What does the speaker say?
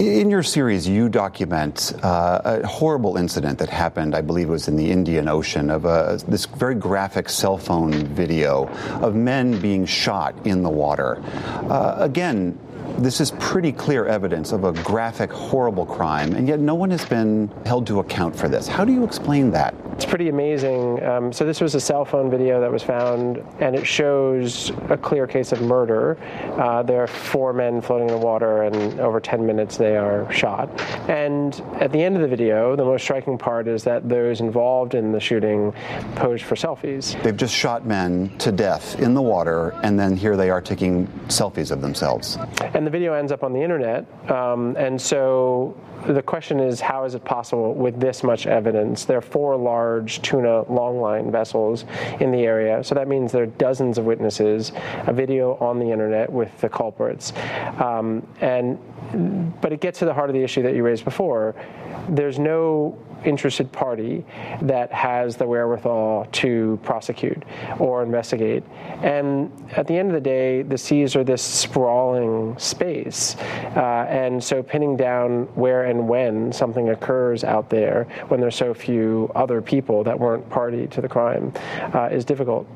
In your series, you document a horrible incident that happened, I believe it was in the Indian Ocean, of this very graphic cell phone video of men being shot in the water. Again, this is pretty clear evidence of a graphic, horrible crime, and yet no one has been held to account for this. How do you explain that? It's pretty amazing. So this was a cell phone video that was found, and it shows a clear case of murder. There are 4 men floating in the water, and over 10 minutes they are shot. And at the end of the video, the most striking part is that those involved in the shooting posed for selfies. They've just shot men to death in the water, and then here they are taking selfies of themselves. And the video ends up on the internet, and so the question is, how is it possible with this much evidence? There are 4 large tuna longline vessels in the area, so that means there are dozens of witnesses, a video on the internet with the culprits. But it gets to the heart of the issue that you raised before. There's no interested party that has the wherewithal to prosecute or investigate. And at the end of the day, the seas are this sprawling space. And so pinning down where and when something occurs out there, when there's so few other people that weren't party to the crime, is difficult.